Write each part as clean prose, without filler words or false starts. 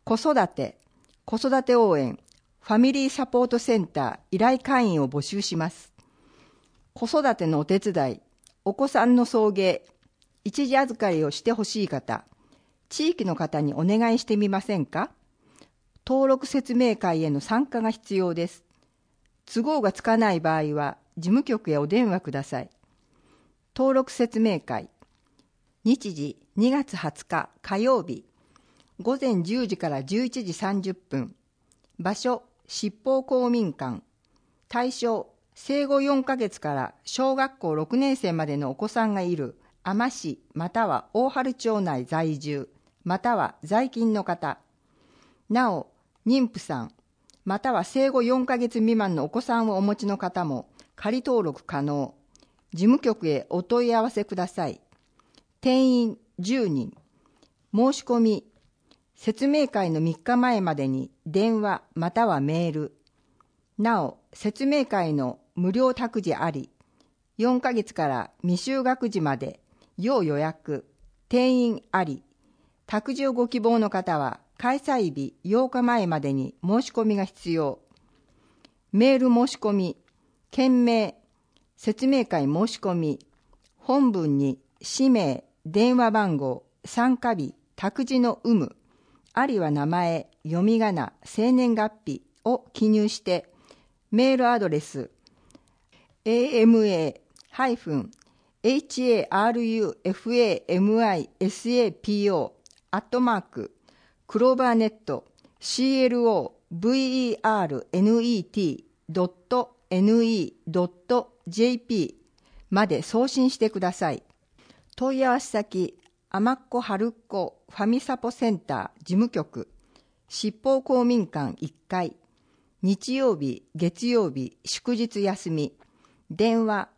子育て応援、ファミリーサポートセンター依頼会員を募集します。子育てのお手伝い、お子さんの送迎、一時預かりをしてほしい方、地域の方にお願いしてみませんか？登録説明会への参加が必要です。都合がつかない場合は、事務局へお電話ください。登録説明会、日時2月20日火曜日、午前10時から11時30分、場所、七宝公民館、対象、生後4ヶ月から小学校6年生までのお子さんがいる海士市または大原町内在住、または在勤の方、なお、妊婦さん、または生後4ヶ月未満のお子さんをお持ちの方も仮登録可能。事務局へお問い合わせください。定員10人。申し込み、説明会の3日前までに電話またはメール。なお、説明会の無料託児あり、4ヶ月から未就学児まで要予約、定員あり。託児をご希望の方は開催日8日前までに申し込みが必要。メール申し込み、件名、説明会申し込み、本文に氏名、電話番号、参加日、託児の有無、あるいは名前、読み仮名、生年月日を記入して、メールアドレス、AMAHIFUMASAPO@clovernet.net.jp まで送信してください。問い合わせ先、あまっこはるっこファミサポセンター事務局、七宝公民館1階、日曜日、月曜日、祝日休み、電話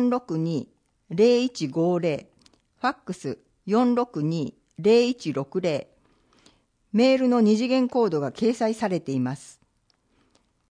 462-0150、ファックス462-0160、メールの二次元コードが掲載されています。